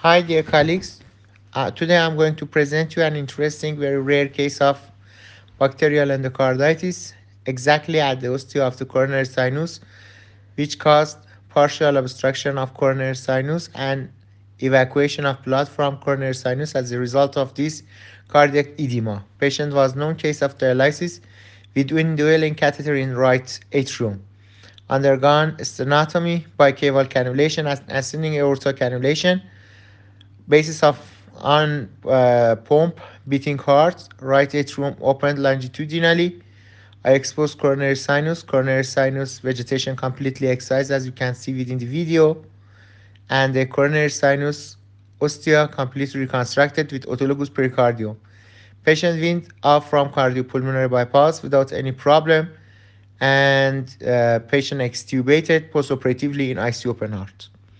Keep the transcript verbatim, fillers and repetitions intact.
Hi, dear colleagues. Uh, today I'm going to present you an interesting, very rare case of bacterial endocarditis, exactly at the ostia of the coronary sinus, which caused partial obstruction of coronary sinus and evacuation of blood from coronary sinus as a result of this cardiac edema. Patient was known case of dialysis with indwelling catheter in right atrium. Undergone stenotomy by cable cannulation and ascending aorta cannulation basis of on uh, pump beating heart, right atrium opened longitudinally. I exposed coronary sinus, coronary sinus vegetation completely excised as you can see within the video, and the coronary sinus ostia completely reconstructed with autologous pericardium. Patient went off from cardiopulmonary bypass without any problem, and uh, patient extubated postoperatively in I C U open heart.